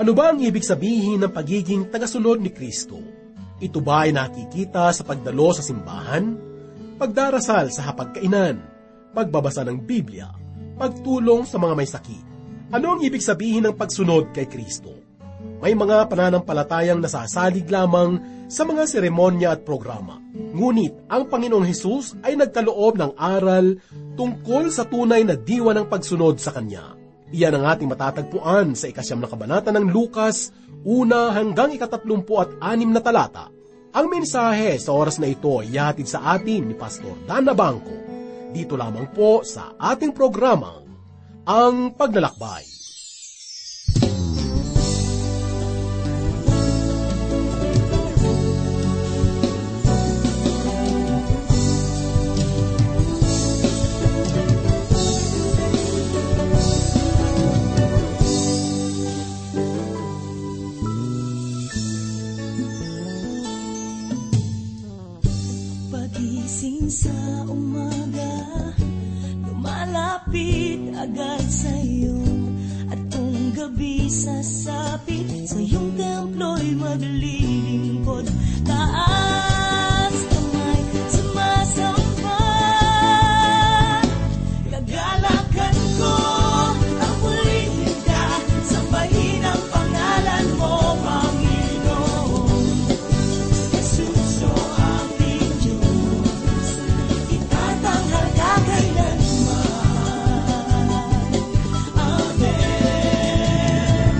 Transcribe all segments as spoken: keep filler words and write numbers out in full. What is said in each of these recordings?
Ano ba ang ibig sabihin ng pagiging tagasunod ni Kristo? Ito ba ay nakikita sa pagdalo sa simbahan, pagdarasal sa hapagkainan, pagbabasa ng Biblia, pagtulong sa mga may sakit? Ano ang ibig sabihin ng pagsunod kay Kristo? May mga pananampalatayang nasasalig lamang sa mga seremonya at programa. Ngunit ang Panginoong Hesus ay nagkaloob ng aral tungkol sa tunay na diwa ng pagsunod sa Kanya. Iyan ang ating matatagpuan sa ikasyam na kabanata ng Lucas, una hanggang ikatatlumpu at anim na talata. Ang mensahe sa oras na ito ay ihatid sa atin ni Pastor Dan Nabangco. Dito lamang po sa ating programang Ang Paglalakbay. Pagising sa umaga, lumalapit agad sa'yo, at kung gabi sasapit, sa iyong templo'y maglilingkod. Taas kamay, sumasamba, gagalakan ko ang purihin ka, sambahin ang pangalan mo, Panginoon. Jesus o aking Diyos, itatanghal ka kailanman. Amen.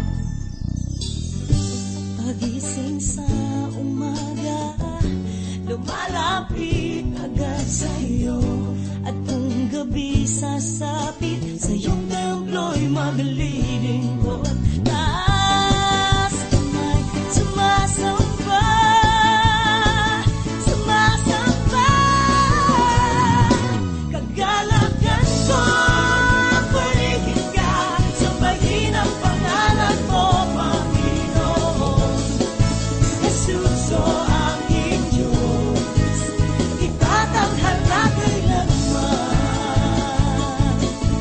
Pagising sa umaga, lumalapit agad sa'yo, at kung gabi sasapit, sa iyong templo'y maglilingkod. Taas kamay, sumasamba, sumasamba, kagalakan ko ang purihin ka, sambahin ang pangalan mo, Panginoon. Jesus o aking Diyos, itatanghal ka kailanman.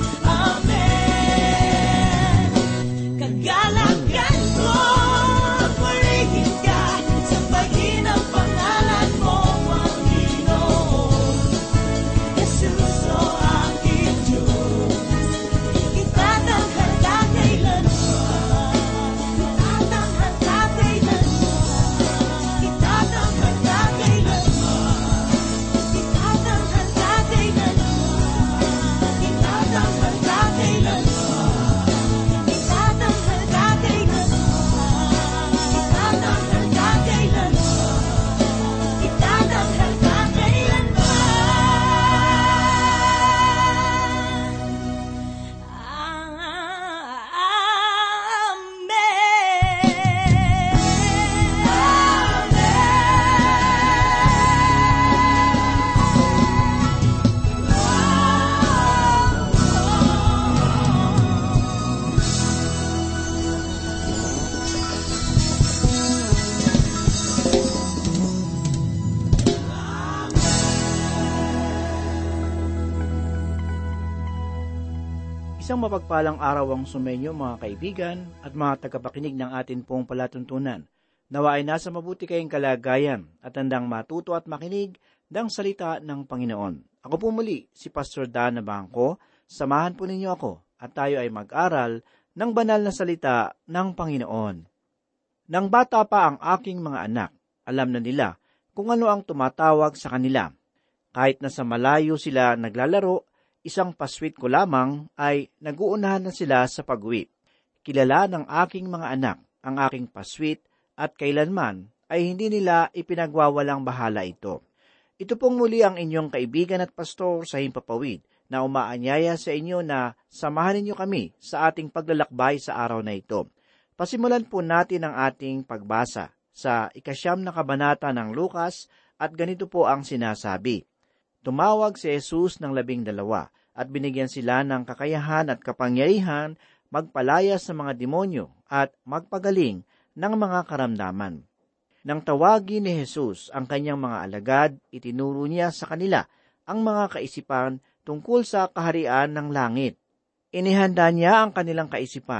Amen. Kagalakan ko ang purihin ka, sambahin ang pangalan mo, Panginoon. Jesus o aking Diyos, itatanghal ka kailanman. Itatanghal ka kailanman. Itatanghal ka kailanman. Itatanghal ka kailanman. Itatanghal ka kailanman. Itatanghal ka kailanman. Itatanghal ka kailanman. Itatanghal ka Isang mapagpalang araw ang sumenyo mga kaibigan at mga tagapakinig ng atin pong palatuntunan. Nawa ay nasa mabuti kayong kalagayan at handang matuto at makinig ng salita ng Panginoon. Ako po muli, si Pastor Dan Nabangco. Samahan po ninyo ako at tayo ay mag-aral ng banal na salita ng Panginoon. Nang bata pa ang aking mga anak, alam na nila kung ano ang tumatawag sa kanila. Kahit nasa malayo sila naglalaro, isang paswit ko lamang ay naguunahan na sila sa pag-uwi. Kilala ng aking mga anak ang aking paswit at kailanman ay hindi nila ipinagwawalang bahala ito. Ito pong muli ang inyong kaibigan at pastor sa Himpapawid na umaanyaya sa inyo na samahan ninyo kami sa ating paglalakbay sa araw na ito. Pasimulan po natin ang ating pagbasa sa ikasyam na kabanata ng Lucas at ganito po ang sinasabi. Tumawag si Jesus ng labing dalawa at binigyan sila ng kakayahan at kapangyarihan magpalaya sa mga demonyo at magpagaling ng mga karamdaman. Nang tawagin ni Jesus ang kanyang mga alagad, itinuro niya sa kanila ang mga kaisipan tungkol sa kaharian ng langit. Inihanda niya ang kanilang kaisipan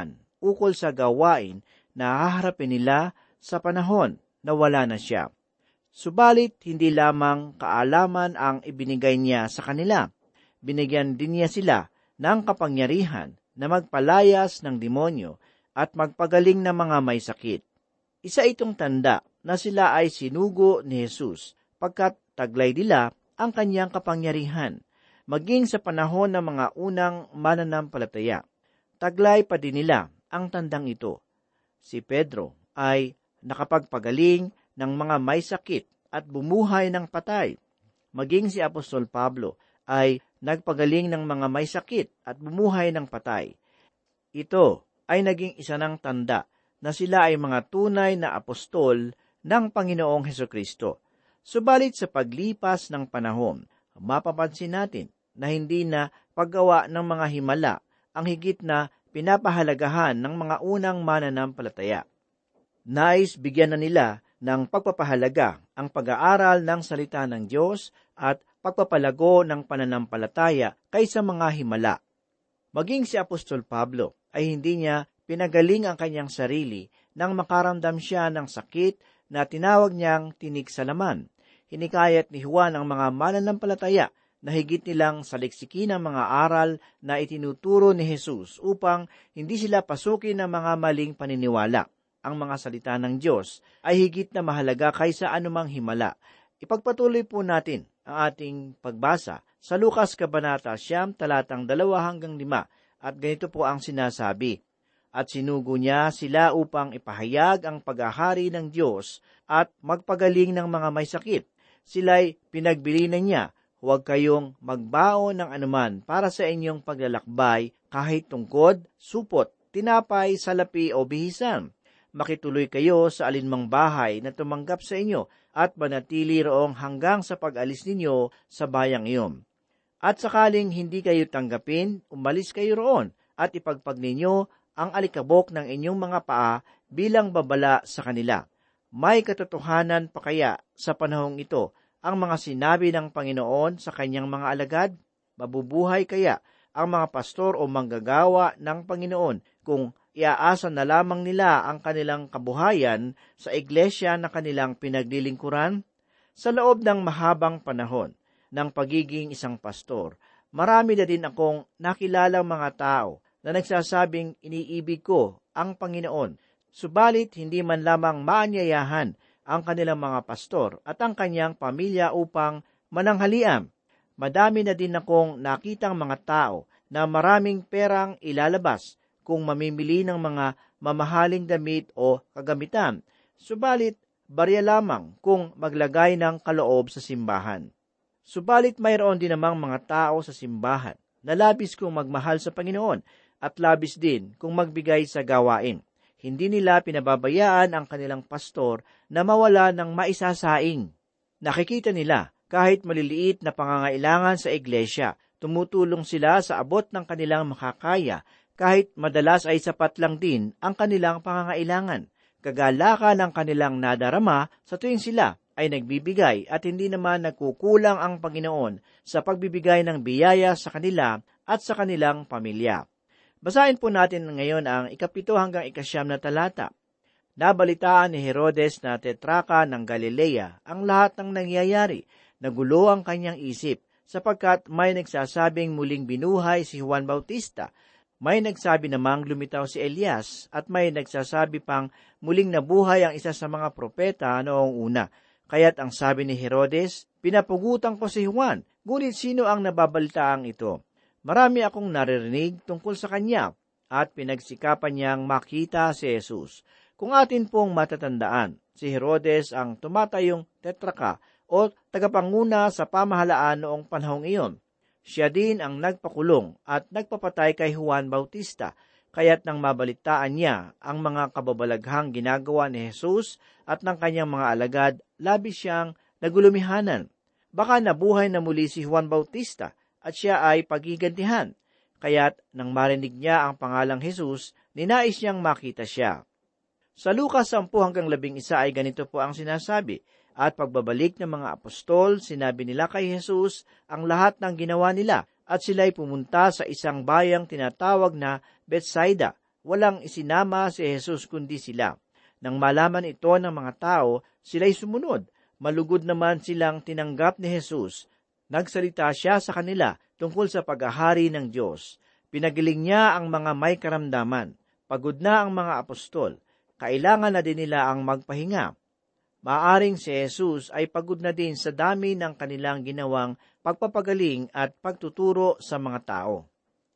ukol sa gawain na haharapin nila sa panahon na wala na siya. Subalit, hindi lamang kaalaman ang ibinigay niya sa kanila. Binigyan din niya sila ng kapangyarihan na magpalayas ng demonyo at magpagaling ng mga may sakit. Isa itong tanda na sila ay sinugo ni Jesus pagkat taglay nila ang kanyang kapangyarihan, maging sa panahon ng mga unang mananampalataya. Taglay pa din nila ang tandang ito. Si Pedro ay nakapagpagaling ng mga may sakit at bumuhay ng patay. Maging si Apostol Pablo ay nagpagaling ng mga may sakit at bumuhay ng patay. Ito ay naging isa ng tanda na sila ay mga tunay na apostol ng Panginoong Hesukristo. Subalit sa paglipas ng panahon, mapapansin natin na hindi na paggawa ng mga himala ang higit na pinapahalagahan ng mga unang mananampalataya. Nais bigyan na nila ng pagpapahalaga ang pag-aaral ng salita ng Diyos at pagpapalago ng pananampalataya kaysa mga himala. Maging si Apostol Pablo ay hindi niya pinagaling ang kanyang sarili nang makaramdam siya ng sakit na tinawag niyang tinik sa laman. Hinikayat ni Juan ang mga mananampalataya na higit nilang saliksikin ang mga aral na itinuturo ni Jesus upang hindi sila pasukin ng mga maling paniniwala. Ang mga salita ng Diyos ay higit na mahalaga kaysa anumang himala. Ipagpatuloy po natin ang ating pagbasa sa Lucas Kabanata Siyam, talatang dalawa hanggang lima, at ganito po ang sinasabi. At sinugo niya sila upang ipahayag ang paghahari ng Diyos at magpagaling ng mga may sakit. Sila'y pinagbilinan niya, huwag kayong magbaon ng anuman para sa inyong paglalakbay, kahit tungkod, supot, tinapay, salapi o bihisan. Makituloy kayo sa alinmang bahay na tumanggap sa inyo at manatili roong hanggang sa pag-alis ninyo sa bayang iyon. At sakaling hindi kayo tanggapin, umalis kayo roon at ipagpag ninyo ang alikabok ng inyong mga paa bilang babala sa kanila. May katotohanan pa kaya sa panahong ito ang mga sinabi ng Panginoon sa kanyang mga alagad? Mabubuhay kaya ang mga pastor o manggagawa ng Panginoon kung iaasa na lamang nila ang kanilang kabuhayan sa iglesia na kanilang pinaglilingkuran? Sa loob ng mahabang panahon ng pagiging isang pastor, marami na din akong nakilalang mga tao na nagsasabing iniibig ko ang Panginoon, subalit hindi man lamang maanyayahan ang kanilang mga pastor at ang kanyang pamilya upang mananghalian. Madami na din akong nakitang mga tao na maraming perang ilalabas kung mamimili ng mga mamahaling damit o kagamitan, subalit barya lamang kung maglagay ng kaloob sa simbahan. Subalit mayroon din namang mga tao sa simbahan na labis kong magmahal sa Panginoon at labis din kung magbigay sa gawain. Hindi nila pinababayaan ang kanilang pastor na mawala ng maisasaing. Nakikita nila kahit maliliit na pangangailangan sa iglesia, tumutulong sila sa abot ng kanilang makakaya kahit madalas ay sapat lang din ang kanilang pangangailangan. Kagalakan ang kanilang nadarama sa tuwing sila ay nagbibigay at hindi naman nagkukulang ang Panginoon sa pagbibigay ng biyaya sa kanila at sa kanilang pamilya. Basahin po natin ngayon ang ikapito hanggang ikasyam na talata. Nabalitaan ni Herodes na tetraka ng Galilea ang lahat ng nangyayari. Nagulo ang kanyang isip sapagkat may nagsasabing muling binuhay si Juan Bautista. May nagsabi namang lumitaw si Elias at may nagsasabi pang muling nabuhay ang isa sa mga propeta noong una. Kaya't ang sabi ni Herodes, pinapugutan ko si Juan, ngunit sino ang nababalitaang ito? Marami akong naririnig tungkol sa kanya at pinagsikapan niyang makita si Jesus. Kung atin pong matatandaan, si Herodes ang tumatayong tetraka o tagapanguna sa pamahalaan noong panahong iyon. Siya din ang nagpakulong at nagpapatay kay Juan Bautista, kaya't nang mabalitaan niya ang mga kababalaghang ginagawa ni Jesus at ng kanyang mga alagad, labis siyang nagulumihanan. Baka nabuhay na muli si Juan Bautista at siya ay pagigantihan. Kaya't nang marinig niya ang pangalang Jesus, ninais niyang makita siya. Sa Lucas sampu hanggang labing isa ay ganito po ang sinasabi, at pagbabalik ng mga apostol, sinabi nila kay Jesus ang lahat ng ginawa nila, at sila'y pumunta sa isang bayang tinatawag na Bethsaida, walang isinama si Jesus kundi sila. Nang malaman ito ng mga tao, sila'y sumunod. Malugod naman silang tinanggap ni Jesus. Nagsalita siya sa kanila tungkol sa paghahari ng Diyos. Pinagaling niya ang mga may karamdaman. Pagod na ang mga apostol. Kailangan na din nila ang magpahinga. Maaring si Jesus ay pagod na din sa dami ng kanilang ginawang pagpapagaling at pagtuturo sa mga tao.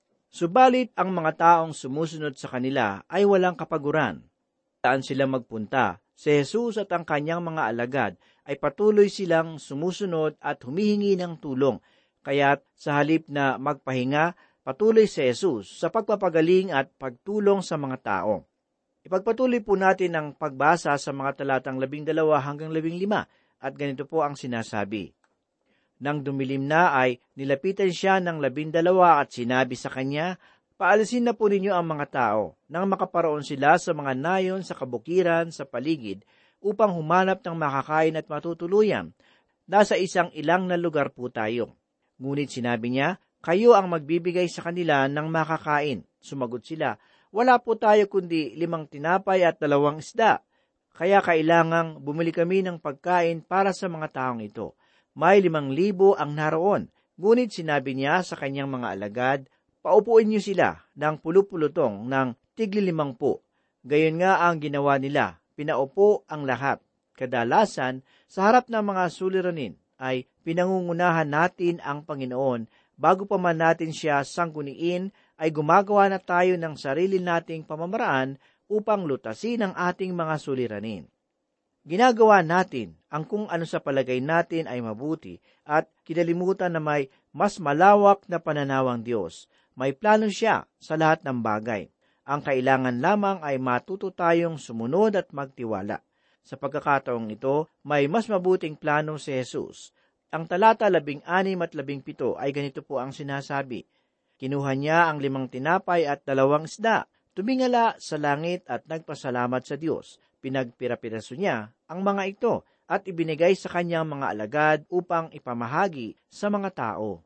Subalit ang mga taong sumusunod sa kanila ay walang kapaguran. Saan sila magpunta, si Jesus at ang kanyang mga alagad ay patuloy silang sumusunod at humihingi ng tulong. Kaya't sa halip na magpahinga, patuloy si Jesus sa pagpapagaling at pagtulong sa mga tao. Ipagpatuloy po natin ang pagbasa sa mga talatang labing dalawa hanggang labing lima at ganito po ang sinasabi. Nang dumilim na ay nilapitan siya ng labing dalawa at sinabi sa kanya, paalisin na po ninyo ang mga tao nang makaparoon sila sa mga nayon sa kabukiran sa paligid upang humanap ng makakain at matutuluyan. Nasa isang ilang na lugar po tayo. Ngunit sinabi niya, kayo ang magbibigay sa kanila ng makakain. Sumagot sila, wala po tayo kundi limang tinapay at dalawang isda. Kaya kailangang bumili kami ng pagkain para sa mga taong ito. May limang libo ang naroon. Ngunit sinabi niya sa kanyang mga alagad, paupuin niyo sila ng pulupulutong ng tigli limang po. Gayon nga ang ginawa nila, pinaupo ang lahat. Kadalasan, sa harap ng mga suliranin ay pinangungunahan natin ang Panginoon bago pa man natin siya sangguniin ay gumagawa na tayo ng sarili nating pamamaraan upang lutasin ang ating mga suliranin. Ginagawa natin ang kung ano sa palagay natin ay mabuti at kinalimutan na may mas malawak na pananawang Diyos. May plano siya sa lahat ng bagay. Ang kailangan lamang ay matuto tayong sumunod at magtiwala. Sa pagkakataong ito, may mas mabuting plano si Jesus. Ang talata labing anim at labing pito ay ganito po ang sinasabi. Kinuha niya ang limang tinapay at dalawang isda, tumingala sa langit at nagpasalamat sa Diyos. Pinagpirapiraso niya ang mga ito at ibinigay sa kanyang mga alagad upang ipamahagi sa mga tao.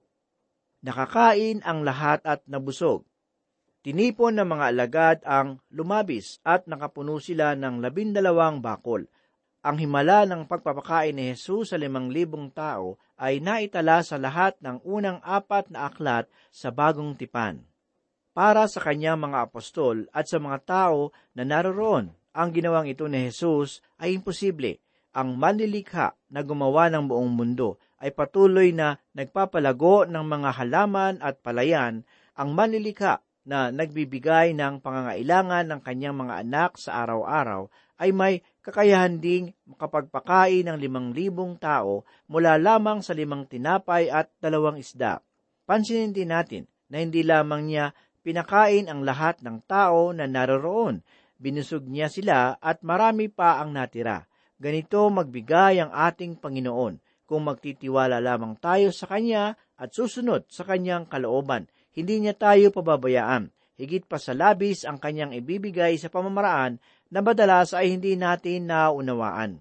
Nakakain ang lahat at nabusog. Tinipon ng mga alagad ang lumabis at nakapuno sila ng labindalawang bakol. Ang himala ng pagpapakain ni Jesus sa limang libong tao ay naitala sa lahat ng unang apat na aklat sa Bagong Tipan. Para sa kanyang mga apostol at sa mga tao na naroroon, ang ginawang ito ni Jesus ay imposible. Ang manlilikha na gumawa ng buong mundo ay patuloy na nagpapalago ng mga halaman at palayan. Ang manlilikha na nagbibigay ng pangangailangan ng kanyang mga anak sa araw-araw ay may kakayahan ding makapagpakain ng limang libong tao mula lamang sa limang tinapay at dalawang isda. Pansinin din natin na hindi lamang niya pinakain ang lahat ng tao na naroroon. Binusog niya sila at marami pa ang natira. Ganito magbigay ang ating Panginoon kung magtitiwala lamang tayo sa Kanya at susunod sa Kanyang kalooban. Hindi niya tayo pababayaan. Higit pa sa labis ang Kanyang ibibigay sa pamamaraan na madalas ay hindi natin naunawaan.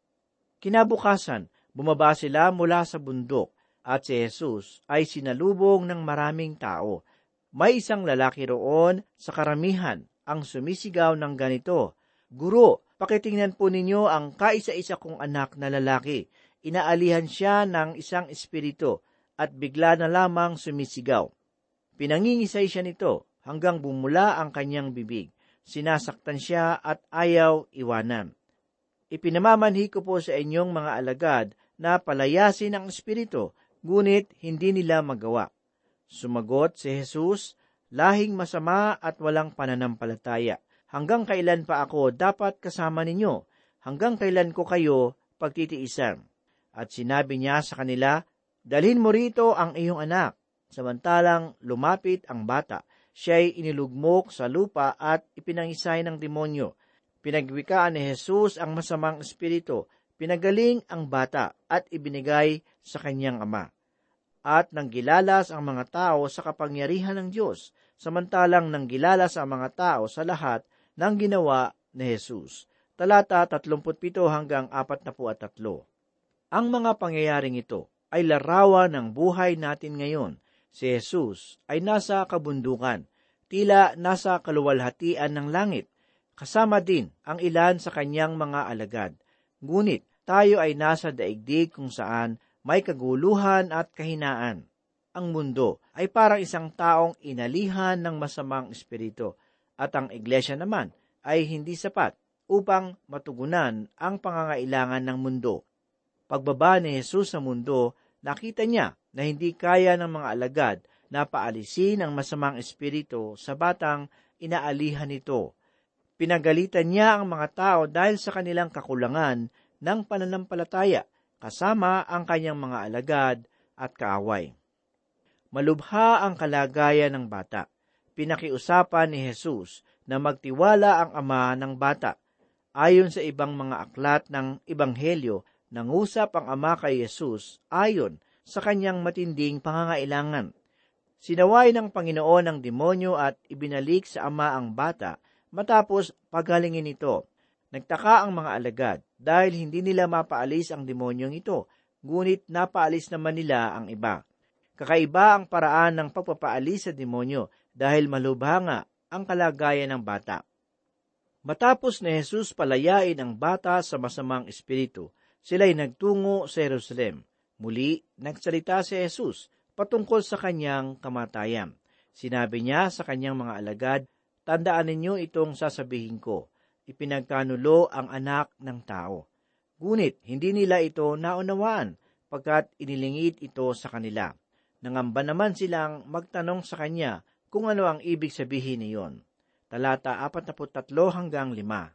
Kinabukasan, bumaba sila mula sa bundok at si Jesus ay sinalubong ng maraming tao. May isang lalaki roon sa karamihan ang sumisigaw ng ganito, Guro, pakitingnan po ninyo ang kaisa-isa kong anak na lalaki. Inaalihan siya ng isang espiritu at bigla na lamang sumisigaw. Pinangingisay siya nito hanggang bumula ang kanyang bibig. Sinasaktan siya at ayaw iwanan. Ipinamamanhi ko po sa inyong mga alagad na palayasin ang espiritu, ngunit hindi nila magawa. Sumagot si Jesus, lahing masama at walang pananampalataya. Hanggang kailan pa ako dapat kasama ninyo? Hanggang kailan ko kayo pagtitiisan? At sinabi niya sa kanila, dalhin mo rito ang iyong anak. Samantalang lumapit ang bata, siya'y inilugmok sa lupa at ipinangisay ng demonyo. Pinagwikaan ni Jesus ang masamang espiritu, pinagaling ang bata at ibinigay sa kanyang ama. At nanggilalas ang mga tao sa kapangyarihan ng Diyos, samantalang nanggilalas ang mga tao sa lahat ng ginawa ni Jesus. Talata tatlumput pito hanggang apat na po at tatlo. Ang mga pangyayaring ito ay larawan ng buhay natin ngayon. Si Jesus ay nasa kabundukan. tila nasa kaluwalhatian ng langit, kasama din ang ilan sa kanyang mga alagad. Ngunit tayo ay nasa daigdig kung saan may kaguluhan at kahinaan. Ang mundo ay parang isang taong inalihan ng masamang espiritu, at ang iglesia naman ay hindi sapat upang matugunan ang pangangailangan ng mundo. Pagbaba ni Jesus sa mundo, nakita niya na hindi kaya ng mga alagad na paalisin ang masamang espiritu sa batang inaalihan nito. Pinagalitan niya ang mga tao dahil sa kanilang kakulangan ng pananampalataya, kasama ang kanyang mga alagad at kaaway. Malubha ang kalagayan ng bata. Pinakiusapan ni Jesus na magtiwala ang ama ng bata. Ayon sa ibang mga aklat ng Ebanghelyo, nangusap ang ama kay Jesus ayon sa kanyang matinding pangangailangan. Sinaway ng Panginoon ang demonyo at ibinalik sa ama ang bata matapos pagalingin ito. Nagtaka ang mga alagad dahil hindi nila mapaalis ang demonyong ito, ngunit napaalis naman nila ang iba. Kakaiba ang paraan ng pagpapaalis sa demonyo dahil malubha nga ang kalagayan ng bata. Matapos na Jesus palayain ang bata sa masamang espiritu, sila'y nagtungo sa Jerusalem. Muli, nagsalita si Jesus patungkol sa kanyang kamatayan. Sinabi niya sa kanyang mga alagad, "Tandaan ninyo itong sasabihin ko, ipinagkanulo ang anak ng tao." Ngunit hindi nila ito naunawaan pagkat inilingid ito sa kanila. Nangamba naman silang magtanong sa kanya kung ano ang ibig sabihin niyon. Talata apat na tatlo hanggang lima.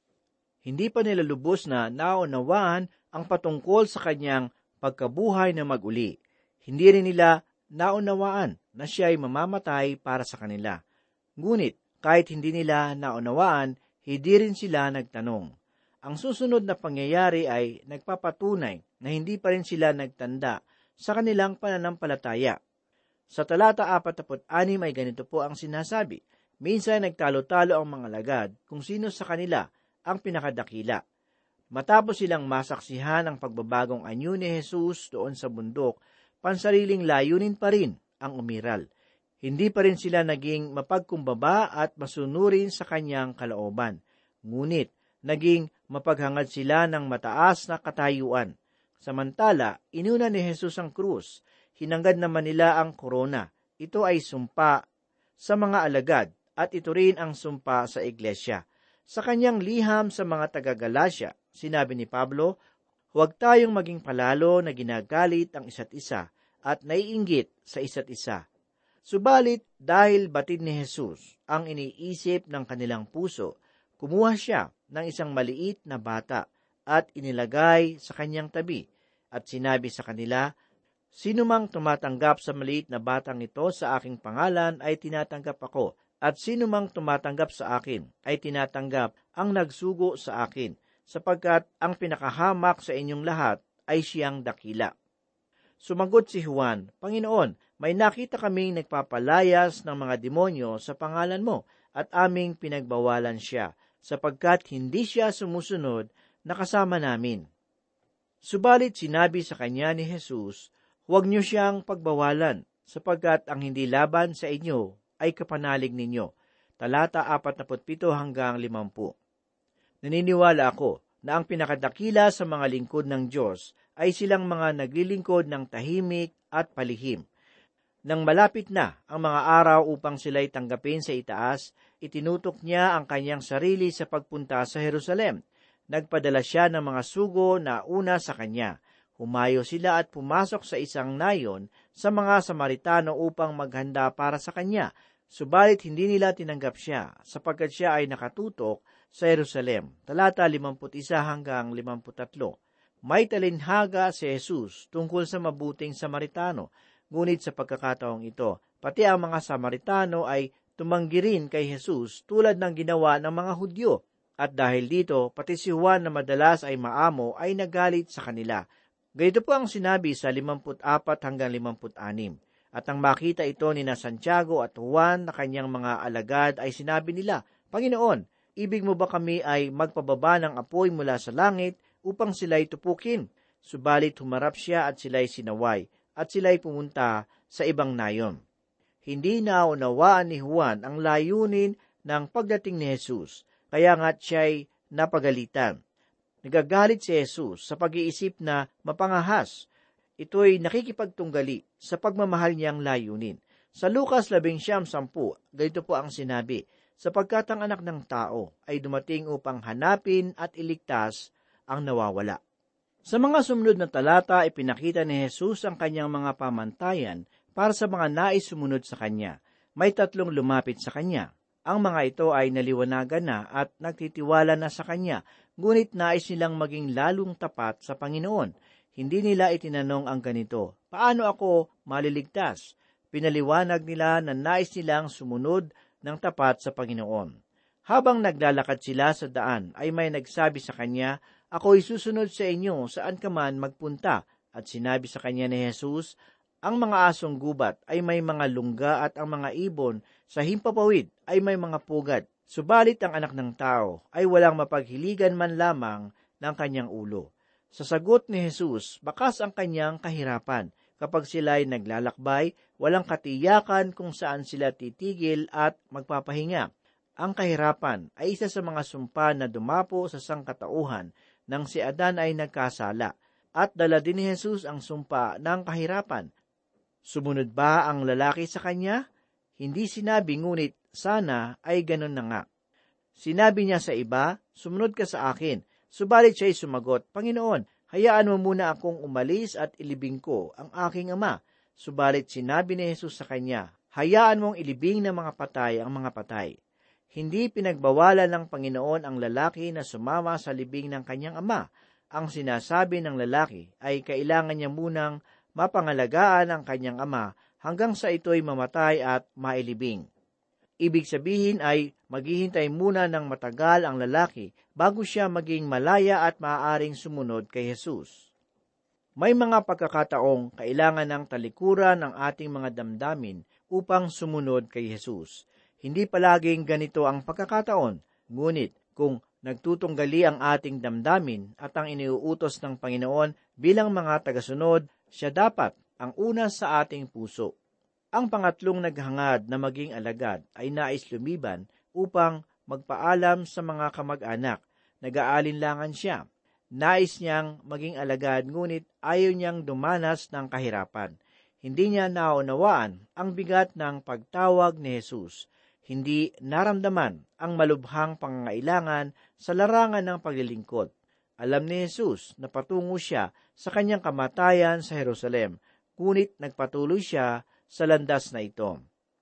Hindi pa nila lubos na naunawaan ang patungkol sa kanyang pagkabuhay na mag-uli. Hindi rin nila naunawaan na siya ay mamamatay para sa kanila. Ngunit kahit hindi nila naunawaan, hindi rin sila nagtanong. Ang susunod na pangyayari ay nagpapatunay na hindi pa rin sila nagtanda sa kanilang pananampalataya. Sa talata apat na anim ay ganito po ang sinasabi, "Minsan nagtalo-talo ang mga alagad kung sino sa kanila ang pinakadakila." Matapos silang masaksihan ang pagbabagong anyo ni Jesus doon sa bundok, pansariling layunin pa rin ang umiral. Hindi pa rin sila naging mapagkumbaba at masunurin sa kanyang kalooban. Ngunit, naging mapaghangad sila ng mataas na katayuan. Samantala, inuna ni Jesus ang krus. Hinanggad naman nila ang korona. Ito ay sumpa sa mga alagad at ito rin ang sumpa sa iglesia. Sa kanyang liham sa mga taga-Galasya, sinabi ni Pablo, "Huwag tayong maging palalo na ginagalit ang isa't isa at naiinggit sa isa't isa." Subalit, dahil batid ni Jesus ang iniisip ng kanilang puso, kumuha siya ng isang maliit na bata at inilagay sa kanyang tabi at sinabi sa kanila, "Sino mang tumatanggap sa maliit na batang ito sa aking pangalan ay tinatanggap ako, at sino mang tumatanggap sa akin ay tinatanggap ang nagsugo sa akin, sapagkat ang pinakahamak sa inyong lahat ay siyang dakila." Sumagot si Juan, "Panginoon, may nakita kaming nagpapalayas ng mga demonyo sa pangalan mo at aming pinagbawalan siya, sapagkat hindi siya sumusunod na kasama namin." Subalit sinabi sa kanya ni Jesus, "Huwag niyo siyang pagbawalan, sapagkat ang hindi laban sa inyo ay kapanalig ninyo." Talata apat na pito hanggang limampu. Naniniwala ako na ang pinakadakila sa mga lingkod ng Diyos ay silang mga naglilingkod ng tahimik at palihim. Nang malapit na ang mga araw upang sila'y tanggapin sa itaas, itinutok niya ang kanyang sarili sa pagpunta sa Jerusalem. Nagpadala siya ng mga sugo na una sa kanya. Humayo sila at pumasok sa isang nayon sa mga Samaritano upang maghanda para sa kanya. Subalit hindi nila tinanggap siya, sapagkat siya ay nakatutok sa Jerusalem. Talata limamput isa hanggang limamput tatlo. May talinhaga si Jesus tungkol sa mabuting Samaritano, ngunit sa pagkakataong ito, pati ang mga Samaritano ay tumanggi rin kay Jesus tulad ng ginawa ng mga Hudyo. At dahil dito, pati si Juan na madalas ay maamo ay nagalit sa kanila. Ganito po ang sinabi sa limamput apat hanggang limamput anim. At nang makita ito ni na Santiago at Juan na kanyang mga alagad ay sinabi nila, "Panginoon, ibig mo ba kami ay magpababa ng apoy mula sa langit upang sila'y tupukin?" Subalit humarap siya at sila'y sinaway, at sila'y pumunta sa ibang nayon. Hindi naunawaan ni Juan ang layunin ng pagdating ni Jesus, kaya nga siya'y napagalitan. Nagagalit si Jesus sa pag-iisip na mapangahas. Ito'y nakikipagtunggali sa pagmamahal niyang layunin. Sa Lucas labing siyam sampu, ganito po ang sinabi, sapagkat ang anak ng tao ay dumating upang hanapin at iligtas ang nawawala. Sa mga sumunod na talata, ipinakita ni Jesus ang kanyang mga pamantayan para sa mga nais sumunod sa kanya. May tatlong lumapit sa kanya. Ang mga ito ay naliwanagan na at nagtitiwala na sa kanya, ngunit nais nilang maging lalong tapat sa Panginoon. Hindi nila itinanong ang ganito, paano ako maliligtas? Pinaliwanag nila na nais nilang sumunod ng tapat sa Panginoon. Habang naglalakad sila sa daan, ay may nagsabi sa kanya, ako'y susunod sa inyo saan ka man magpunta. At sinabi sa kanya ni Jesus, ang mga asong gubat ay may mga lungga at ang mga ibon sa himpapawid ay may mga pugad. Subalit ang anak ng tao ay walang mapaghiligan man lamang ng kanyang ulo. Sa sagot ni Jesus, bakas ang kanyang kahirapan. Kapag sila'y naglalakbay, walang katiyakan kung saan sila titigil at magpapahinga. Ang kahirapan ay isa sa mga sumpa na dumapo sa sangkatauhan nang si Adan ay nagkasala, at dala din ni Jesus ang sumpa ng kahirapan. Sumunod ba ang lalaki sa kanya? Hindi sinabi, ngunit sana ay ganun na nga. Sinabi niya sa iba, sumunod ka sa akin. Subalit siya'y sumagot, Panginoon, hayaan mo muna akong umalis at ilibing ko ang aking ama. Subalit sinabi ni Jesus sa kanya, hayaan mong ilibing ng mga patay ang mga patay. Hindi pinagbawalan ng Panginoon ang lalaki na sumama sa libing ng kanyang ama. Ang sinasabi ng lalaki ay kailangan niya munang mapangalagaan ang kanyang ama hanggang sa ito'y mamatay at mailibing. Ibig sabihin ay maghihintay muna ng matagal ang lalaki bago siya maging malaya at maaaring sumunod kay Jesus. May mga pagkakataong kailangan ng talikuran ng ating mga damdamin upang sumunod kay Jesus. Hindi palaging ganito ang pagkakataon, ngunit kung nagtutunggali ang ating damdamin at ang iniuutos ng Panginoon bilang mga tagasunod, siya dapat ang una sa ating puso. Ang pangatlong naghangad na maging alagad ay nais lumiban upang magpaalam sa mga kamag-anak. Nag-aalinlangan siya. Nais niyang maging alagad ngunit ayaw niyang dumanas ng kahirapan. Hindi niya naunawaan ang bigat ng pagtawag ni Jesus. Hindi naramdaman ang malubhang pangangailangan sa larangan ng paglilingkod. Alam ni Jesus na patungo siya sa kanyang kamatayan sa Jerusalem, ngunit nagpatuloy siya sa landas na ito.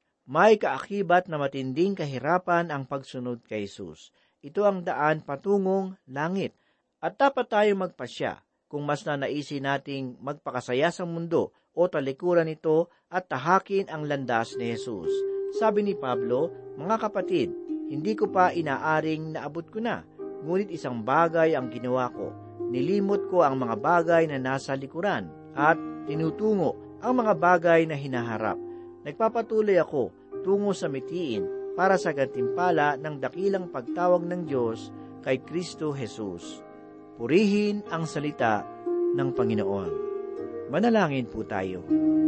May kaakibat na matinding kahirapan ang pagsunod kay Jesus. Ito ang daan patungong langit. At dapat tayong magpasya kung mas nanaisin nating magpakasaya sa mundo o talikuran ito at tahakin ang landas ni Jesus. Sabi ni Pablo, mga kapatid, hindi ko pa inaaring naabot ko na, ngunit isang bagay ang ginawa ko. Nilimot ko ang mga bagay na nasa likuran at tinutungo ang mga bagay na hinaharap. Nagpapatuloy ako tungo sa mitiin para sa gantimpala ng dakilang pagtawag ng Diyos kay Kristo Jesus. Purihin ang salita ng Panginoon. Manalangin po tayo.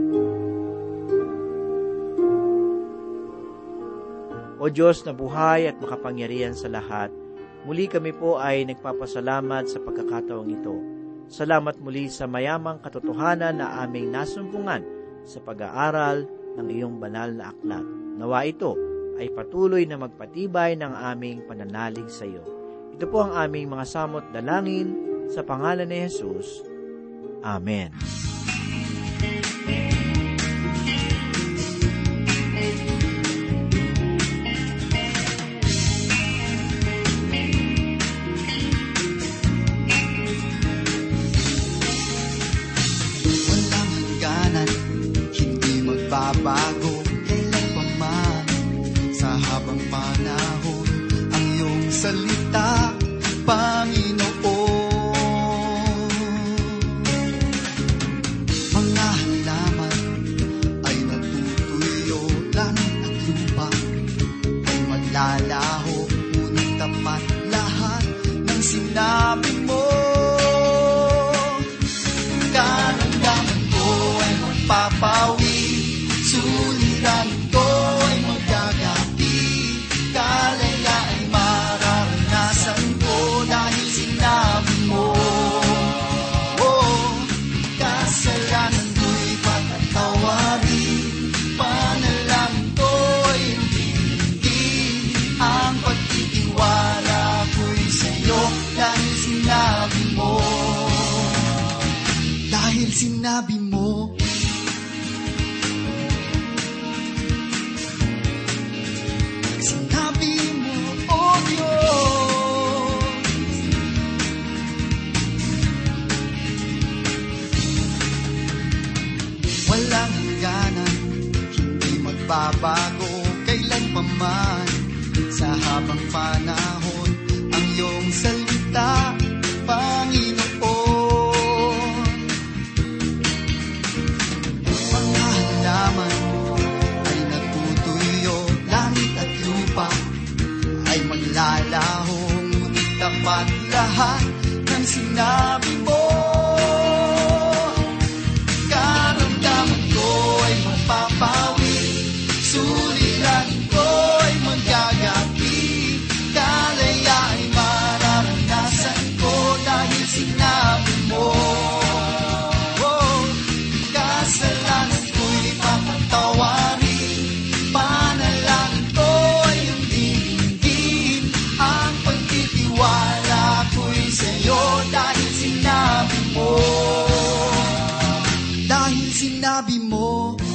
O Diyos na buhay at makapangyarihan sa lahat, muli kami po ay nagpapasalamat sa pagkakataong ito. Salamat muli sa mayamang katotohanan na aming nasumpungan sa pag-aaral ng iyong banal na aklat. Nawa ito ay patuloy na magpatibay ng aming pananalig sa iyo. Ito po ang aming mga samot dalangin sa pangalan ni Jesus. Amen. Bago kailan pa man sa habang panahon ang iyong salita, Panginoon. Mga halaman ay natutuyo, langit at lupa ay maglalaho, ngunit tapat lahat ng sinabi mo. Karamdaman ko ay magpapawi, suliran magbabago kailanpaman. Sa habang panahon, ang iyong salita, Panginoon. Mga halaman ay natutuyo, langit at lupa ay maglalaho, ngunit tapat lahat ng sinabi mo. Karamdaman ko ay mapapawi, suliran ko ay magagapi, kalaya ay mararanasan ko dahil sinabi mo. Oh, kasalanan ko'y papatawarin, panalangin ko ay iyong dinggin, ang pagtitiwala ko'y sa'yo dahil sinabi mo. Dahil sinabi mo,